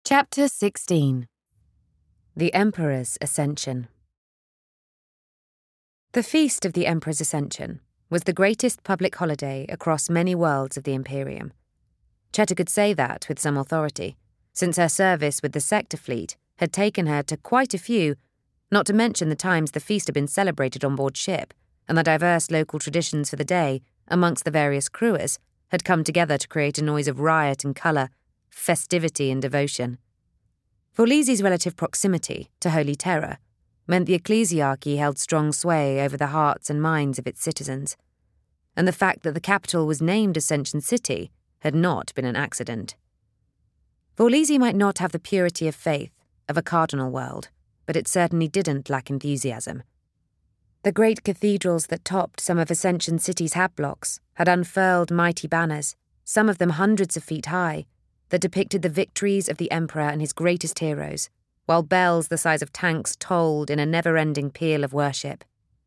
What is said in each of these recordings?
Chapter 16. The Emperor's Ascension. The Feast of the Emperor's Ascension was the greatest public holiday across many worlds of the Imperium. Cheta could say that with some authority, since her service with the Sector Fleet had taken her to quite a few, not to mention the times the feast had been celebrated on board ship, and the diverse local traditions for the day, amongst the various crewers, had come together to create a noise of riot and colour, festivity and devotion. Vorlisi's relative proximity to Holy Terror meant the ecclesiarchy held strong sway over the hearts and minds of its citizens, and the fact that the capital was named Ascension City had not been an accident. Vorlisi might not have the purity of faith of a cardinal world, but it certainly didn't lack enthusiasm. The great cathedrals that topped some of Ascension City's hat-blocks had unfurled mighty banners, some of them hundreds of feet high, that depicted the victories of the Emperor and his greatest heroes, while bells the size of tanks tolled in a never-ending peal of worship.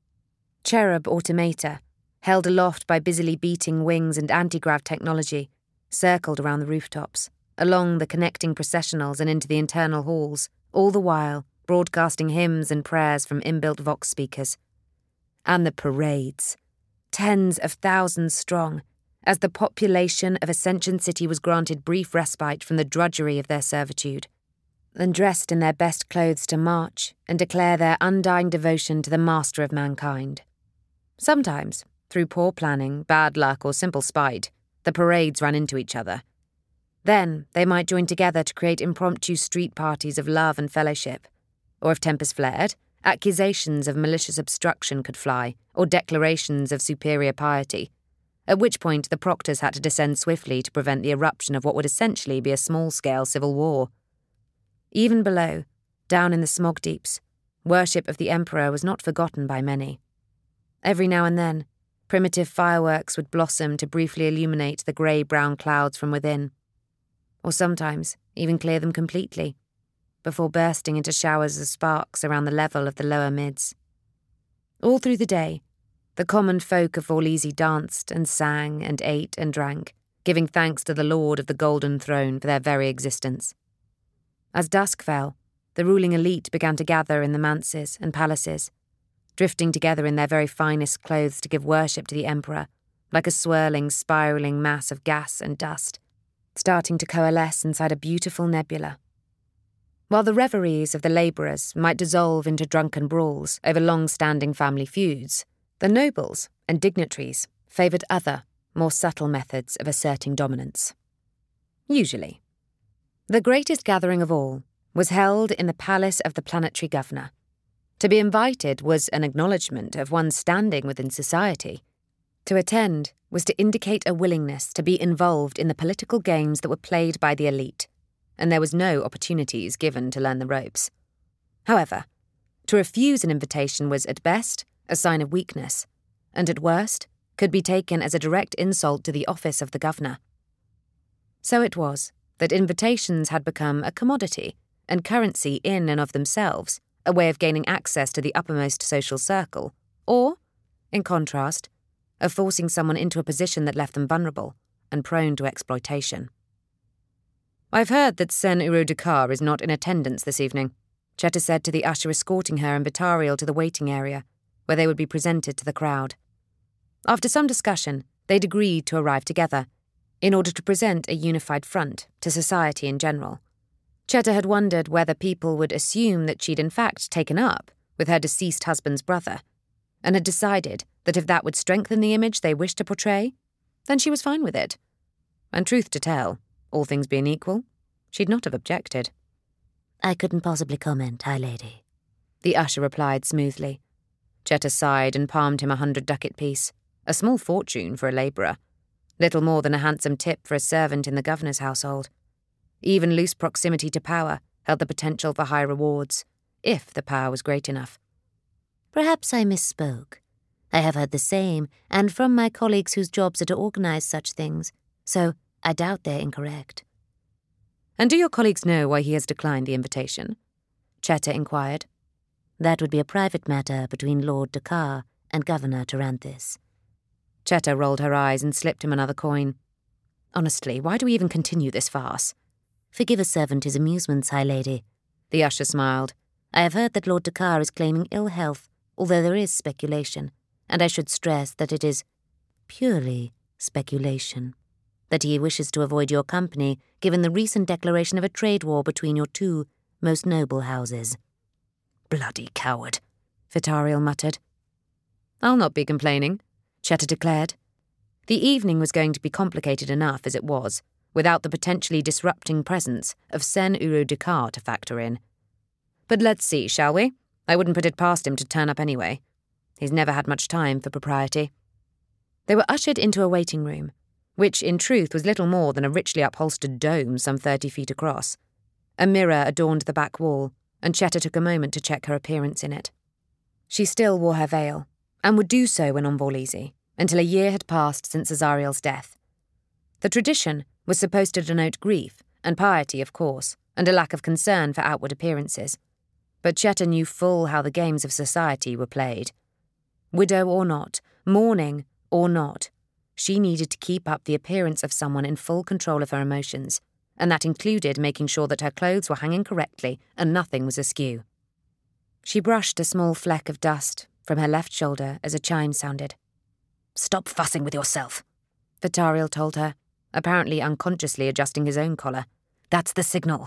Cherub automata, held aloft by busily beating wings and anti-grav technology, circled around the rooftops, along the connecting processionals and into the internal halls, all the while broadcasting hymns and prayers from inbuilt Vox speakers. And the parades, tens of thousands strong, as the population of Ascension City was granted brief respite from the drudgery of their servitude, and dressed in their best clothes to march and declare their undying devotion to the master of mankind. Sometimes, through poor planning, bad luck, or simple spite, the parades ran into each other. Then they might join together to create impromptu street parties of love and fellowship, or if tempers flared, accusations of malicious obstruction could fly, or declarations of superior piety, at which point the proctors had to descend swiftly to prevent the eruption of what would essentially be a small-scale civil war. Even below, down in the smog deeps, worship of the Emperor was not forgotten by many. Every now and then, primitive fireworks would blossom to briefly illuminate the grey-brown clouds from within, or sometimes even clear them completely, before bursting into showers of sparks around the level of the lower mids. All through the day, the common folk of Vorlisi danced and sang and ate and drank, giving thanks to the Lord of the Golden Throne for their very existence. As dusk fell, the ruling elite began to gather in the manses and palaces, drifting together in their very finest clothes to give worship to the Emperor, like a swirling, spiralling mass of gas and dust, starting to coalesce inside a beautiful nebula. While the reveries of the labourers might dissolve into drunken brawls over long-standing family feuds, the nobles and dignitaries favoured other, more subtle methods of asserting dominance. Usually. The greatest gathering of all was held in the palace of the planetary governor. To be invited was an acknowledgement of one's standing within society. To attend was to indicate a willingness to be involved in the political games that were played by the elite, and there was no opportunities given to learn the ropes. However, to refuse an invitation was, at best, a sign of weakness, and at worst, could be taken as a direct insult to the office of the governor. So it was that invitations had become a commodity and currency in and of themselves, a way of gaining access to the uppermost social circle, or, in contrast, of forcing someone into a position that left them vulnerable and prone to exploitation. "I've heard that Sen Uro Dakar is not in attendance this evening," Cheta said to the usher escorting her and Batariel to the waiting area, where they would be presented to the crowd. After some discussion, they'd agreed to arrive together, in order to present a unified front to society in general. Cheta had wondered whether people would assume that she'd in fact taken up with her deceased husband's brother, and had decided that if that would strengthen the image they wished to portray, then she was fine with it. And truth to tell, all things being equal, she'd not have objected. "I couldn't possibly comment, High Lady," the usher replied smoothly. Cheta sighed and palmed him 100 ducat piece, a small fortune for a labourer, little more than a handsome tip for a servant in the governor's household. Even loose proximity to power held the potential for high rewards, if the power was great enough. "Perhaps I misspoke. I have heard the same, and from my colleagues whose jobs are to organise such things, so I doubt they're incorrect." "And do your colleagues know why he has declined the invitation?" Cheta inquired. "That would be a private matter between Lord Dakar and Governor Taranthis." Cheta rolled her eyes and slipped him another coin. "Honestly, why do we even continue this farce?" Forgive a servant his amusements, High Lady. The usher smiled. I have heard that Lord Dakar is claiming ill health, although there is speculation, and I should stress that it is purely speculation, that he wishes to avoid your company given the recent declaration of a trade war between your two most noble houses. Bloody coward, Vitariel muttered. I'll not be complaining, Cheta declared. The evening was going to be complicated enough as it was, without the potentially disrupting presence of Sen Uru Dakar to factor in. But let's see, shall we? I wouldn't put it past him to turn up anyway. He's never had much time for propriety. They were ushered into a waiting room, which in truth was little more than a richly upholstered dome some 30 feet across. A mirror adorned the back wall, and Cheta took a moment to check her appearance in it. She still wore her veil, and would do so when on Vorlisi, until a year had passed since Azariel's death. The tradition was supposed to denote grief and piety, of course, and a lack of concern for outward appearances. But Cheta knew full how the games of society were played. Widow or not, mourning or not, she needed to keep up the appearance of someone in full control of her emotions, and that included making sure that her clothes were hanging correctly and nothing was askew. She brushed a small fleck of dust from her left shoulder as a chime sounded. "Stop fussing with yourself," Vitariel told her, apparently unconsciously adjusting his own collar. "That's the signal."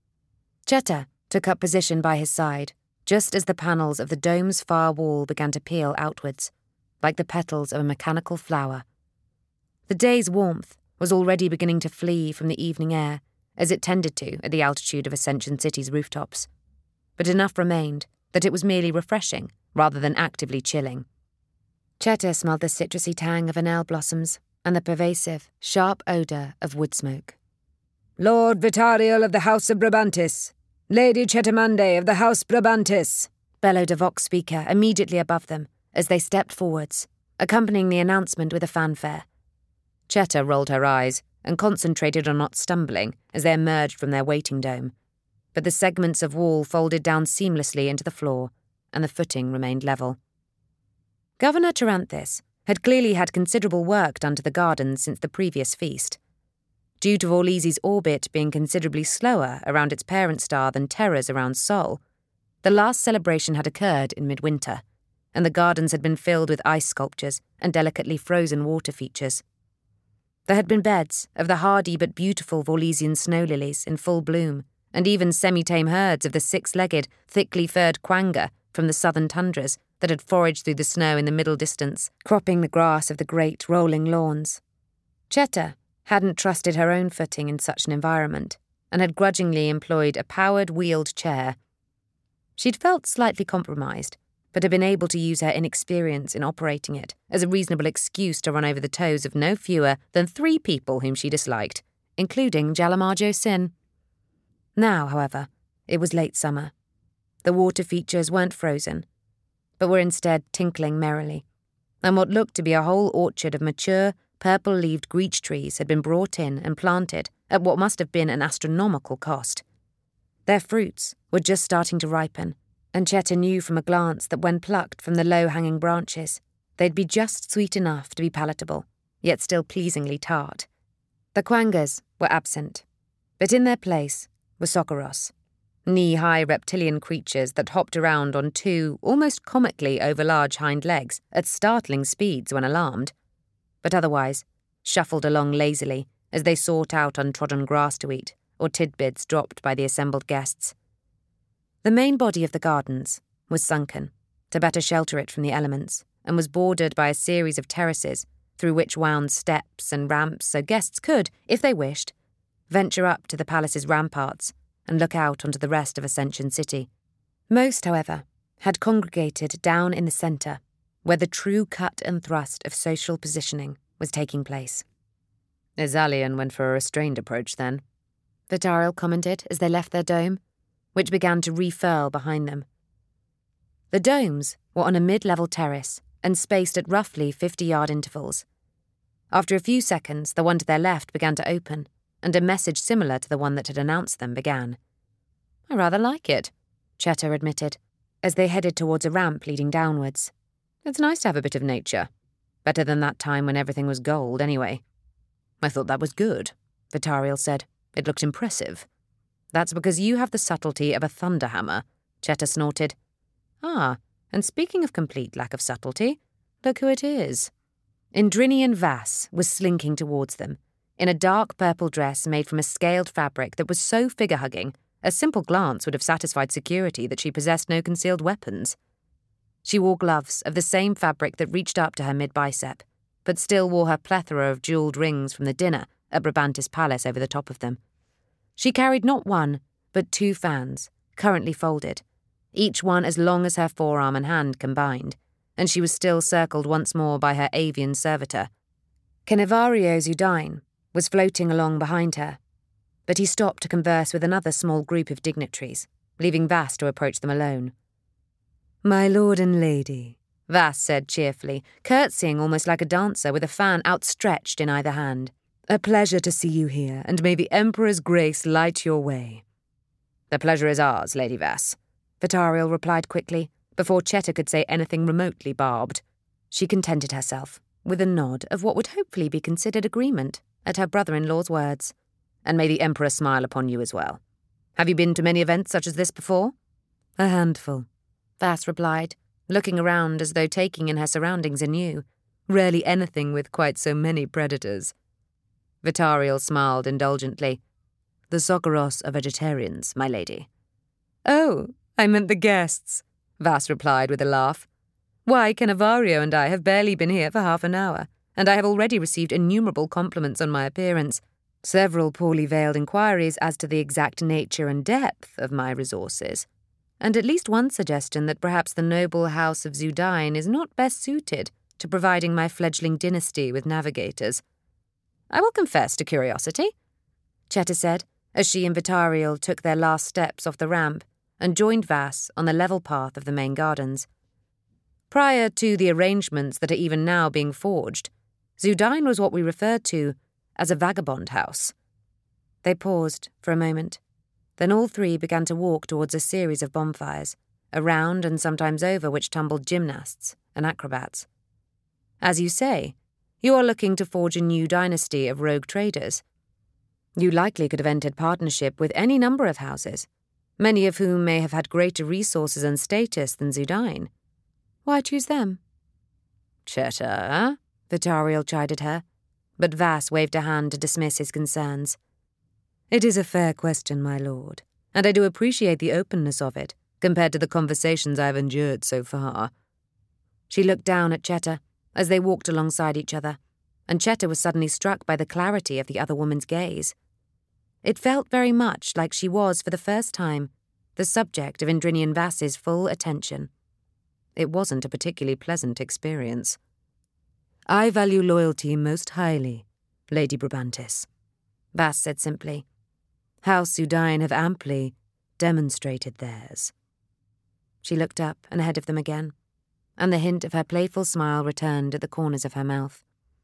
Cheta took up position by his side, just as the panels of the dome's far wall began to peel outwards, like the petals of a mechanical flower. The day's warmth was already beginning to flee from the evening air, as it tended to at the altitude of Ascension City's rooftops. But enough remained that it was merely refreshing rather than actively chilling. Cheta smelled the citrusy tang of anel blossoms and the pervasive, sharp odour of wood smoke. "Lord Vitariel of the House of Brabantis! Lady Chetamande of the House Brabantis!" bellowed a vox speaker immediately above them as they stepped forwards, accompanying the announcement with a fanfare. Cheta rolled her eyes and concentrated on not stumbling as they emerged from their waiting dome, but the segments of wall folded down seamlessly into the floor, and the footing remained level. Governor Taranthis had clearly had considerable work done to the gardens since the previous feast. Due to Vorlisi's orbit being considerably slower around its parent star than Terra's around Sol, the last celebration had occurred in midwinter, and the gardens had been filled with ice sculptures and delicately frozen water features. There had been beds of the hardy but beautiful Vorlisian snow lilies in full bloom, and even semi-tame herds of the six-legged, thickly furred quanga from the southern tundras that had foraged through the snow in the middle distance, cropping the grass of the great rolling lawns. Cheta hadn't trusted her own footing in such an environment, and had grudgingly employed a powered wheeled chair. She'd felt slightly compromised, but had been able to use her inexperience in operating it as a reasonable excuse to run over the toes of no fewer than 3 people whom she disliked, including Jalamajo Sin. Now, however, it was late summer. The water features weren't frozen, but were instead tinkling merrily, and what looked to be a whole orchard of mature, purple-leaved greech trees had been brought in and planted at what must have been an astronomical cost. Their fruits were just starting to ripen, and Cheta knew from a glance that when plucked from the low-hanging branches, they'd be just sweet enough to be palatable, yet still pleasingly tart. The quangas were absent, but in their place were socorros, knee-high reptilian creatures that hopped around on 2 almost comically overlarge hind legs at startling speeds when alarmed, but otherwise shuffled along lazily as they sought out untrodden grass to eat or tidbits dropped by the assembled guests. The main body of the gardens was sunken to better shelter it from the elements, and was bordered by a series of terraces through which wound steps and ramps so guests could, if they wished, venture up to the palace's ramparts and look out onto the rest of Ascension City. Most, however, had congregated down in the centre, where the true cut and thrust of social positioning was taking place. Azalian went for a restrained approach then, Vitariel commented as they left their dome, which began to refurl behind them. The domes were on a mid-level terrace and spaced at roughly 50-yard intervals. After a few seconds, the one to their left began to open, and a message similar to the one that had announced them began. "I rather like it," Cheta admitted, as they headed towards a ramp leading downwards. "It's nice to have a bit of nature. Better than that time when everything was gold, anyway." "I thought that was good," Vitariel said. "It looked impressive. That's because you have the subtlety of a thunderhammer, Cheta snorted. Ah, and speaking of complete lack of subtlety, look who it is. Indrinian Vass was slinking towards them, in a dark purple dress made from a scaled fabric that was so figure-hugging, a simple glance would have satisfied security that she possessed no concealed weapons. She wore gloves of the same fabric that reached up to her mid-bicep, but still wore her plethora of jewelled rings from the dinner at Brabantis Palace over the top of them. She carried not one, but 2 fans, currently folded, each one as long as her forearm and hand combined, and she was still circled once more by her avian servitor. Cannavario Zudine was floating along behind her, but he stopped to converse with another small group of dignitaries, leaving Vass to approach them alone. "My lord and lady," Vass said cheerfully, curtsying almost like a dancer with a fan outstretched in either hand. "A pleasure to see you here, and may the Emperor's grace light your way." "The pleasure is ours, Lady Vass," Vitariel replied quickly, before Cheta could say anything remotely barbed. She contented herself with a nod of what would hopefully be considered agreement at her brother-in-law's words. "And may the Emperor smile upon you as well. Have you been to many events such as this before?" "A handful," Vass replied, looking around as though taking in her surroundings anew. "Rarely anything with quite so many predators." Vitariel smiled indulgently. "The Sokoros are vegetarians, my lady." "Oh, I meant the guests," Vass replied with a laugh. "Why, Cannavario and I have barely been here for half an hour, and I have already received innumerable compliments on my appearance, several poorly veiled inquiries as to the exact nature and depth of my resources, and at least one suggestion that perhaps the noble house of Zudine is not best suited to providing my fledgling dynasty with navigators." "I will confess to curiosity," Cheta said, as she and Vitariel took their last steps off the ramp and joined Vass on the level path of the main gardens. "Prior to the arrangements that are even now being forged, Zudine was what we referred to as a vagabond house." They paused for a moment. Then all 3 began to walk towards a series of bonfires, around and sometimes over which tumbled gymnasts and acrobats. "As you say, you are looking to forge a new dynasty of rogue traders. You likely could have entered partnership with any number of houses, many of whom may have had greater resources and status than Zudine. Why choose them?" "Cheta," Vitariel chided her, but Vass waved a hand to dismiss his concerns. "It is a fair question, my lord, and I do appreciate the openness of it, compared to the conversations I have endured so far." She looked down at Cheta as they walked alongside each other, and Cheta was suddenly struck by the clarity of the other woman's gaze. It felt very much like she was, for the first time, the subject of Indrinian Vass's full attention. It wasn't a particularly pleasant experience. "I value loyalty most highly, Lady Brabantis," Vass said simply. "House Zudine have amply demonstrated theirs." She looked up and ahead of them again, and the hint of her playful smile returned at the corners of her mouth.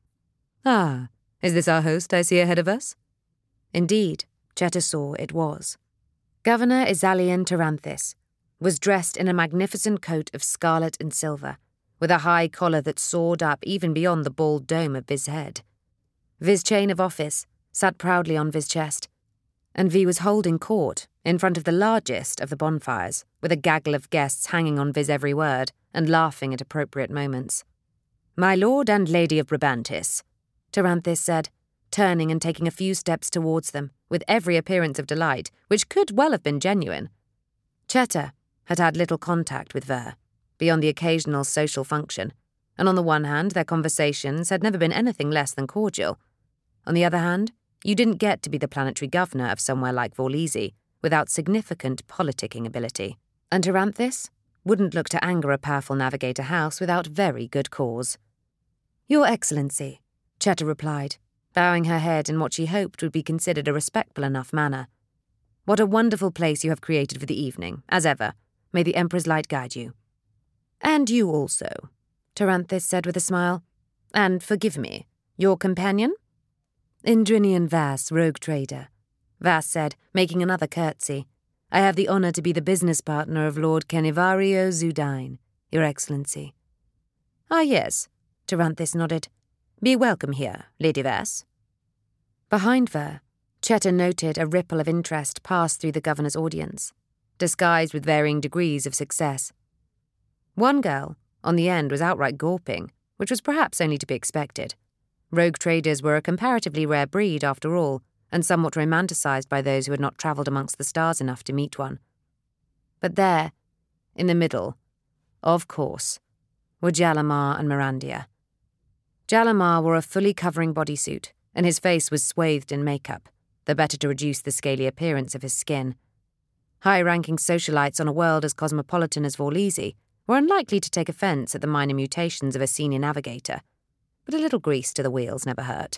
"Ah, is this our host I see ahead of us?" Indeed, Cheta saw it was. Governor Izalian Taranthis was dressed in a magnificent coat of scarlet and silver, with a high collar that soared up even beyond the bald dome of Viz's head. Viz's chain of office sat proudly on Viz's chest, and V was holding court in front of the largest of the bonfires, with a gaggle of guests hanging on Viz's every word and laughing at appropriate moments. "My lord and lady of Brabantis," Taranthis said, turning and taking a few steps towards them, with every appearance of delight, which could well have been genuine. Cheta had had little contact with Ver, beyond the occasional social function, and on the one hand, their conversations had never been anything less than cordial. On the other hand, you didn't get to be the planetary governor of somewhere like Vorlisi without significant politicking ability, and Taranthis wouldn't look to anger a powerful navigator house without very good cause. "Your Excellency," Cheta replied, bowing her head in what she hoped would be considered a respectful enough manner. "What a wonderful place you have created for the evening, as ever. May the Emperor's light guide you." "And you also," Taranthis said with a smile. "And forgive me, your companion?" "Indrinian Vass, rogue trader," Vass said, making another curtsy. "I have the honour to be the business partner of Lord Cannavario Zudine, Your Excellency." "Ah, yes," Taranthis nodded. "Be welcome here, Lady Vass." Behind Ver, Cheta noted a ripple of interest pass through the governor's audience, disguised with varying degrees of success. One girl, on the end, was outright gawping, which was perhaps only to be expected. Rogue traders were a comparatively rare breed, after all, and somewhat romanticised by those who had not travelled amongst the stars enough to meet one. But there, in the middle, of course, were Jalamar and Mirandia. Jalamar wore a fully covering bodysuit, and his face was swathed in makeup, the better to reduce the scaly appearance of his skin. High-ranking socialites on a world as cosmopolitan as Vorlisi were unlikely to take offence at the minor mutations of a senior navigator, but a little grease to the wheels never hurt.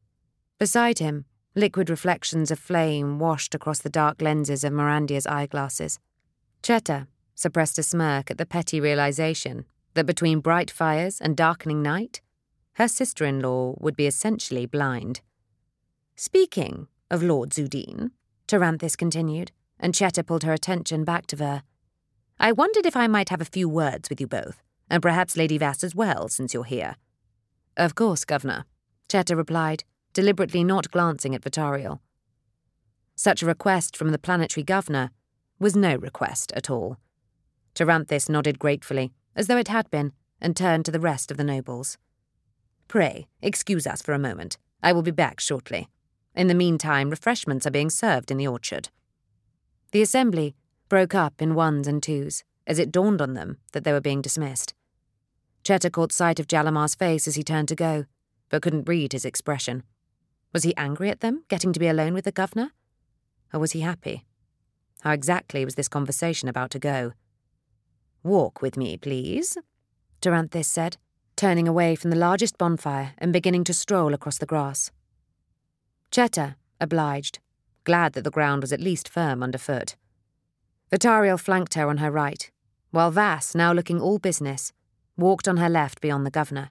Beside him, liquid reflections of flame washed across the dark lenses of Mirandia's eyeglasses. Cheta suppressed a smirk at the petty realisation that between bright fires and darkening night, her sister-in-law would be essentially blind. "Speaking of Lord Zudine," Taranthis continued, and Cheta pulled her attention back to Ver, "I wondered if I might have a few words with you both, and perhaps Lady Vass as well, since you're here." "Of course, Governor," Cheta replied, deliberately not glancing at Vitariel. Such a request from the planetary governor was no request at all. Taranthis nodded gratefully, as though it had been, and turned to the rest of the nobles. "Pray, excuse us for a moment. I will be back shortly. In the meantime, refreshments are being served in the orchard." The assembly broke up in ones and twos, as it dawned on them that they were being dismissed. Cheta caught sight of Jalamar's face as he turned to go, but couldn't read his expression. Was he angry at them, getting to be alone with the governor? Or was he happy? How exactly was this conversation about to go? "Walk with me, please," Taranthis said, turning away from the largest bonfire and beginning to stroll across the grass. Cheta obliged, glad that the ground was at least firm underfoot. Vitariel flanked her on her right, while Vass, now looking all business, walked on her left beyond the governor.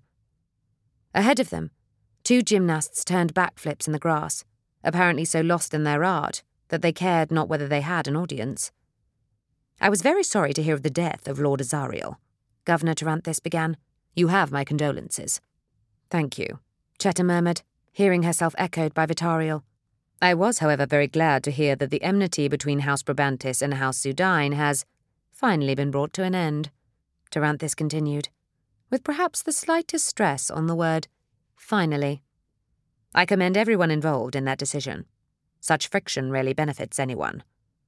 Ahead of them, two gymnasts turned backflips in the grass, apparently so lost in their art that they cared not whether they had an audience. "I was very sorry to hear of the death of Lord Azariel," Governor Taranthis began. "You have my condolences." "Thank you," Cheta murmured, hearing herself echoed by Vitariel. "I was, however, very glad to hear that the enmity between House Brabantis and House Zudine has finally been brought to an end," Taranthis continued, with perhaps the slightest stress on the word finally. "I commend everyone involved in that decision. Such friction rarely benefits anyone."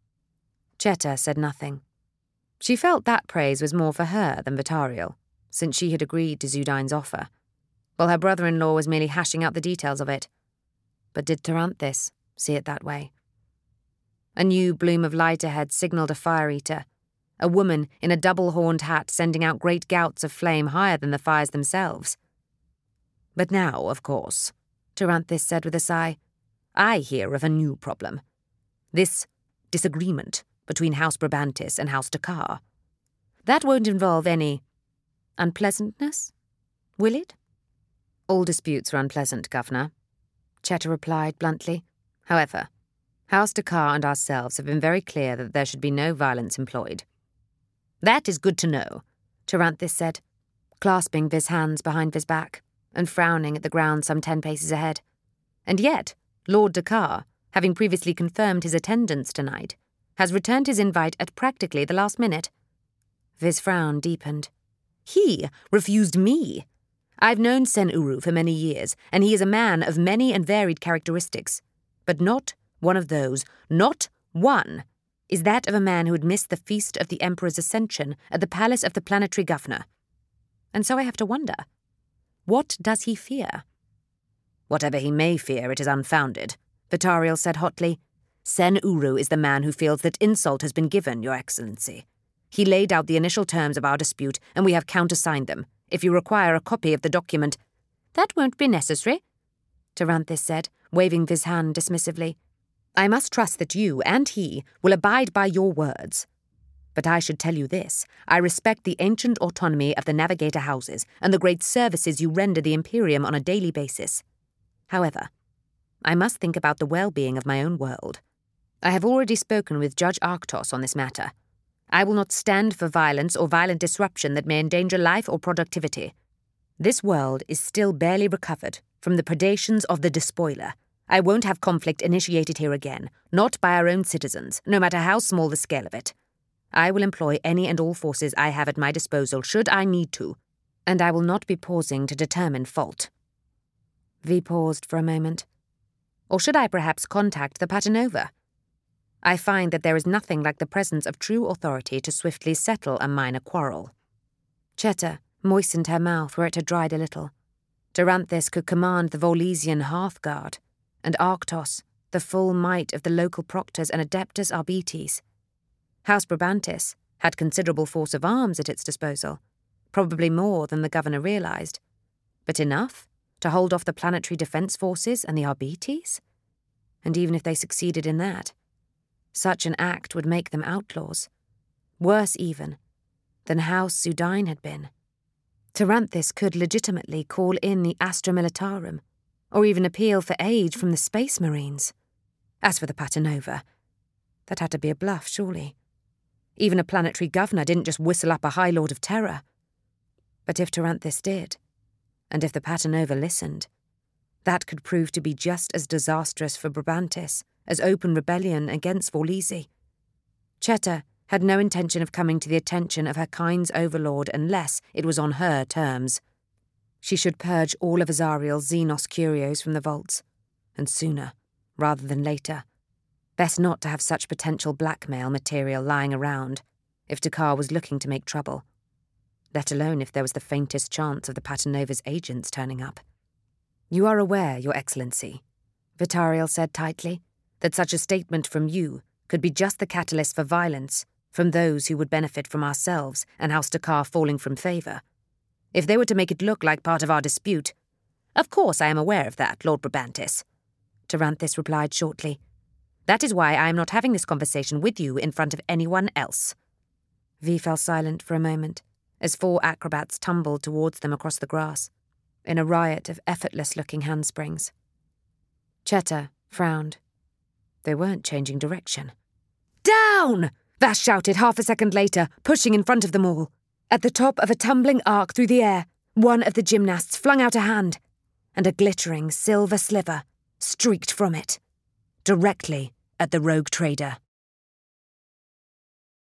Cheta said nothing. She felt that praise was more for her than Vitariel, since she had agreed to Zudine's offer, while her brother-in-law was merely hashing out the details of it. But did Taranthis see it that way? A new bloom of light ahead signalled a fire-eater, a woman in a double-horned hat sending out great gouts of flame higher than the fires themselves. "But now, of course," Taranthis said with a sigh, "I hear of a new problem. This disagreement between House Brabantis and House Dakar. That won't involve any unpleasantness, will it?" "All disputes are unpleasant, Governor," Cheta replied bluntly. "However, House Dakar and ourselves have been very clear that there should be no violence employed." "That is good to know," Taranthis said, clasping Viz's hands behind Viz's back and frowning at the ground some 10 paces ahead. "And yet, Lord Dakar, having previously confirmed his attendance tonight, has returned his invite at practically the last minute." Viz's frown deepened. "He refused me. I've known Sen Uru for many years, and he is a man of many and varied characteristics, but not one of those, not one, is that of a man who had missed the feast of the Emperor's Ascension at the palace of the planetary governor. And so I have to wonder, what does he fear?" "Whatever he may fear, it is unfounded," Vitariel said hotly. "Sen Uru is the man who feels that insult has been given, Your Excellency. He laid out the initial terms of our dispute, and we have countersigned them. If you require a copy of the document—" "That won't be necessary," Taranthis said, waving Viz's hand dismissively. "I must trust that you and he will abide by your words. But I should tell you this. I respect the ancient autonomy of the Navigator houses and the great services you render the Imperium on a daily basis. However, I must think about the well-being of my own world. I have already spoken with Judge Arctos on this matter. I will not stand for violence or violent disruption that may endanger life or productivity. This world is still barely recovered from the predations of the Despoiler, I won't have conflict initiated here again, not by our own citizens, no matter how small the scale of it. I will employ any and all forces I have at my disposal should I need to, and I will not be pausing to determine fault." Vi paused for a moment. "Or should I perhaps contact the Patenova? I find that there is nothing like the presence of true authority to swiftly settle a minor quarrel." Cheta moistened her mouth where it had dried a little. Doranthis could command the Volesian Hearthguard, and Arctos the full might of the local proctors and Adeptus Arbites. House Brabantis had considerable force of arms at its disposal, probably more than the governor realized, but enough to hold off the planetary defense forces and the Arbites? And even if they succeeded in that, such an act would make them outlaws, worse even than House Sudine had been. Doranthis could legitimately call in the Astra Militarum, or even appeal for aid from the Space Marines. As for the Patenova, that had to be a bluff, surely. Even a planetary governor didn't just whistle up a High Lord of Terror. But if Doranthis did, and if the Patenova listened, that could prove to be just as disastrous for Brabantis as open rebellion against Volesi. Cheta had no intention of coming to the attention of her kind's overlord unless it was on her terms. She should purge all of Azariel's Xenos curios from the vaults, and sooner, rather than later. Best not to have such potential blackmail material lying around if D'Qar was looking to make trouble, let alone if there was the faintest chance of the Patenova's agents turning up. "You are aware, Your Excellency," Vitariel said tightly, "that such a statement from you could be just the catalyst for violence from those who would benefit from ourselves and House D'Qar falling from favour. If they were to make it look like part of our dispute—" "Of course I am aware of that, Lord Brabantis," Doranthis replied shortly. "That is why I am not having this conversation with you in front of anyone else." Vi fell silent for a moment as 4 acrobats tumbled towards them across the grass, in a riot of effortless-looking handsprings. Cheta frowned. They weren't changing direction. "Down!" Vash shouted half a second later, pushing in front of them all. At the top of a tumbling arc through the air, one of the gymnasts flung out a hand, and a glittering silver sliver streaked from it, directly at the rogue trader.